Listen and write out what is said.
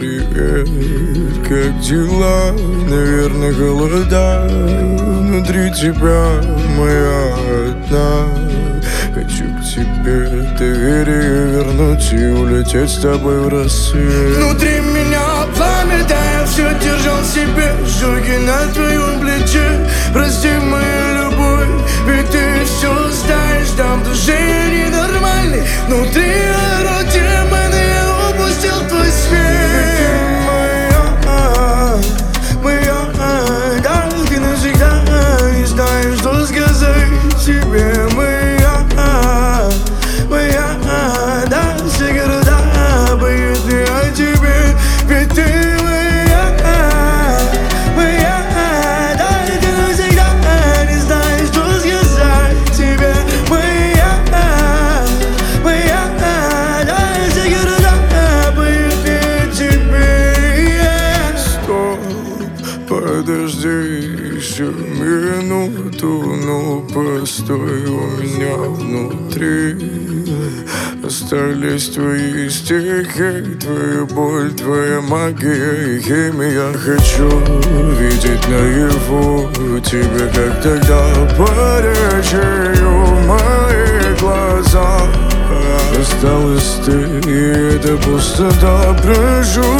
привет, как дела? Наверное, голода. Внутри тебя моя одна. Хочу к тебе доверие вернуть и улететь с тобой в рассвет. Внутри меня пламя, да я все держал в себе. Жоги на твоем плече. Прости мою любовь, ведь ты все знаешь. Там в душе я ненормальный. Внутри орут демоны, я упустил твой свет. Моя, да, ты навсегда не знаешь, что сказать тебе. Моя, да, все города поют мне о тебе. Ведь ты моя, да, ты навсегда не знаешь, что сказать тебе. Моя, да, все города поют мне о тебе. Стоп, подожди еще минуту, ну постой, у меня внутри остались твои стихи, твоя боль, твоя магия и химия. Хочу видеть наяву тебя, как тогда, горячую мои глаза. Осталась ты, и это пустота. Прошу,